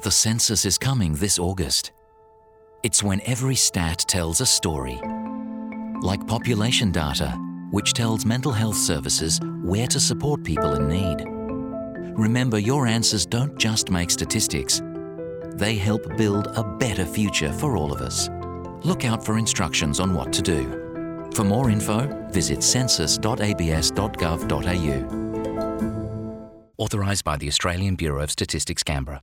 The census is coming this August. It's when every stat tells a story. Like population data, which tells mental health services where to support people in need. Remember, your answers don't just make statistics. They help build a better future for all of us. Look out for instructions on what to do. For more info, visit census.abs.gov.au. Authorised by the Australian Bureau of Statistics, Canberra.